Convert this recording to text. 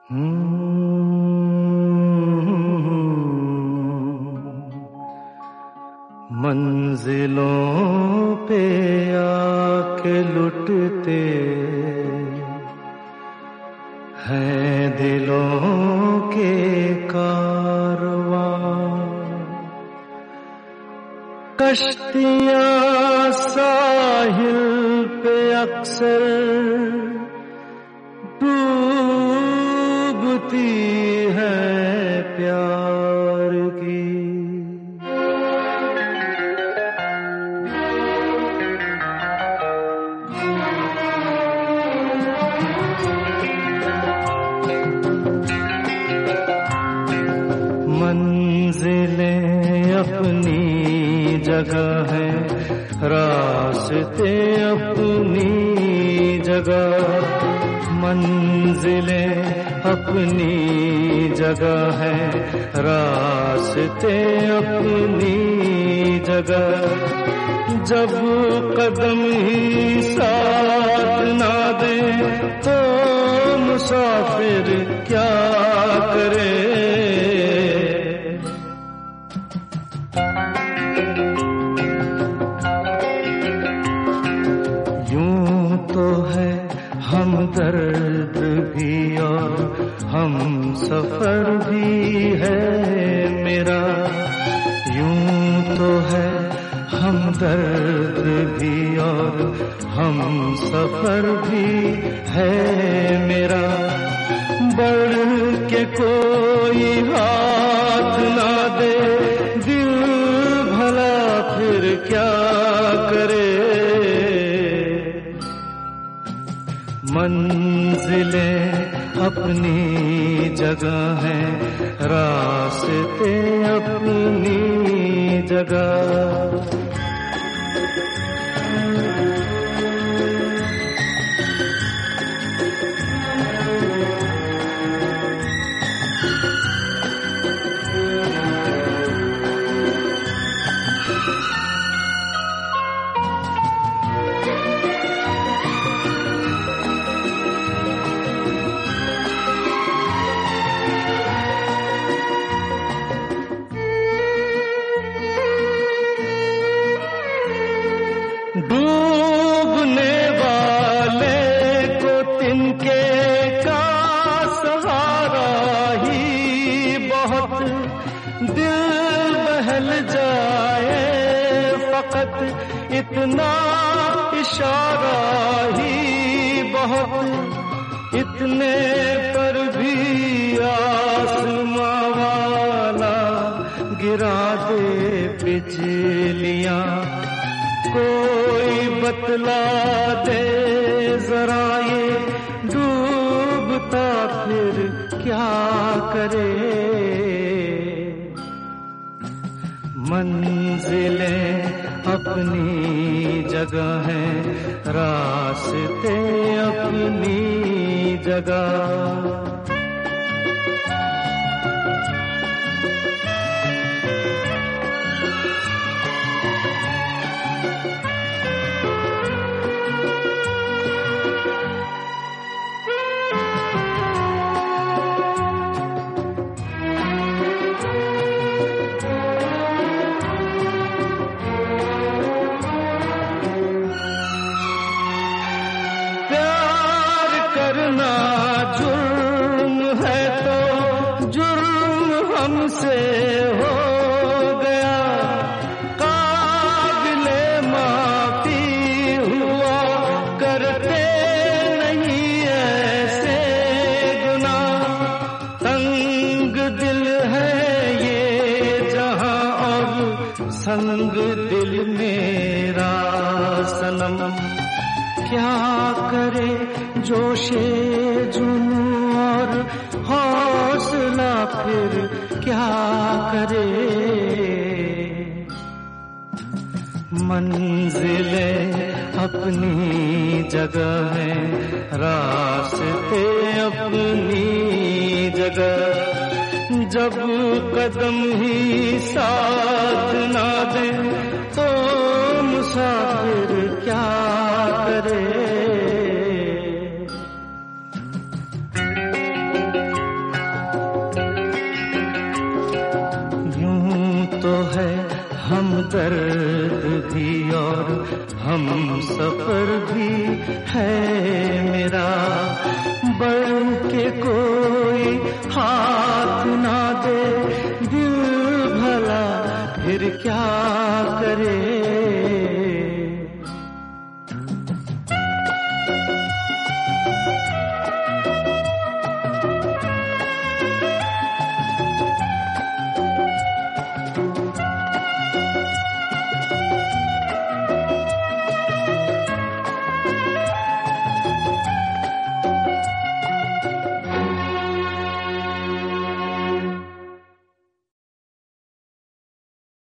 मंजिलों पे आके लुटते हैं दिलों के कारवां, कश्तियां साहिल पे अक्सर डूबती है प्यार की। मंजिलें अपनी जगह है, रास्ते अपनी जगह। मंजिलें अपनी जगह है, रास्ते अपनी जगह। जब कदम ही साथ ना दे तो मुसाफिर क्या करे। हमदर्द भी और हम सफर भी है मेरा, यूं तो है हमदर्द भी और हम सफर भी है मेरा। बढ़ के कोई हाथ ना दे दिल भला फिर क्या करे। मंजिलें अपनी जगह है, रास्ते अपनी जगह। डूबने वाले को तिनके का सहारा ही बहुत, दिल बहल जाए फकत इतना इशारा ही बहुत। इतने पर भी आसमां वाला गिरा दे बिजलियां, कोई बतला दे जरा ये डूबता फिर क्या करे। मंजिलें अपनी जगह है, रास्ते अपनी जगह। करना जुर्म है तो जुर्म हमसे हो गया, काबिले माफी हुआ करते नहीं ऐसे गुनाह। तंग दिल है ये जहां और संग दिल मेरा सनम। क्या करे जोशे जुनू और हौसला फिर क्या करे। मंजिलें अपनी जगह है, रास्ते अपनी जगह। जब कदम ही साथ ना दे तो मुसाफिर क्या करे। और हम सफर भी है मेरा। बढ़ के कोई हाथ ना दे दिल भला फिर क्या करे।